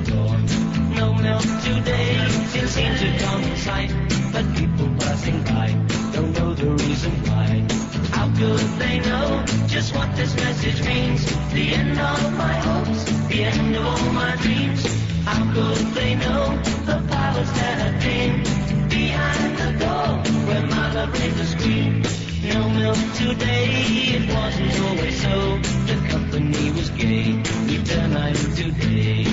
the door. No milk today, it seems to come in sight, but people passing by don't know the reason why. How could they know just what this message means? The end of my hopes, the end of all my dreams. How could they know the powers that have been behind the door where my love raised a scream? No milk today, it wasn't always so. The company was gay, we turned night into day.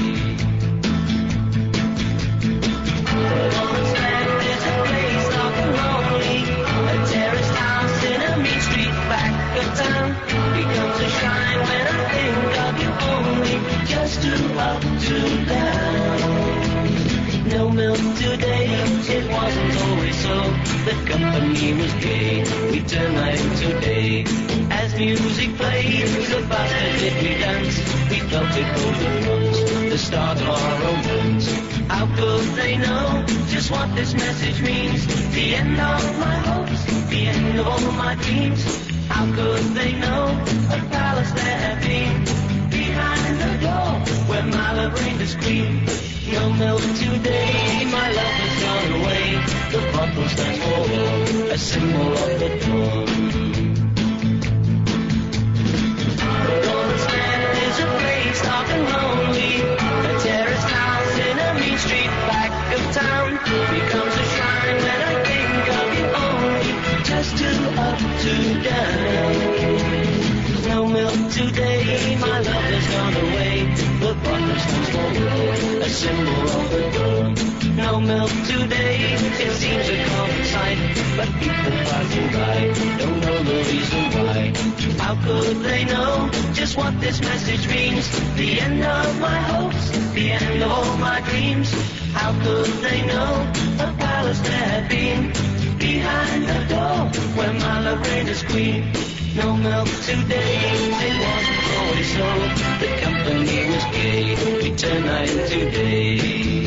The woman's land is a place dark and lonely, a terraced house in a mean street back of town. Becomes a shrine when I think of you only, just too up, too down. No milk today, it wasn't always so. The company was gay, we turned night into day. As music played, the bastard did we dance. We felt it golden once, the start of our romance. How could they know just what this message means? The end of my hopes, the end of all my dreams. How could they know a palace there had been behind the door where my love reigned a scream? No milk today, my love has gone away. The bottle stands for a symbol of the dawn. The woman's land is a place dark and lonely, a terraced house in a mean street back of town. Becomes a shrine when I think of you only, just too up, too down. No milk today, my love has gone away. The bottle stands for a symbol of the dawn. No milk today, it seems a common sight, but people passing by don't know the reason why. How could they know just what this message means? The end of my hopes, the end of all my dreams. How could they know a palace there had been behind the door where my love reigned as queen? No milk today, it wasn't always so. The company was gay, we turned night into day.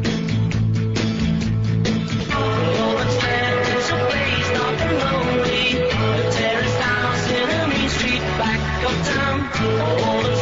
The woman's land is a place dark and lonely, a terraced house in a mean street back of town. All the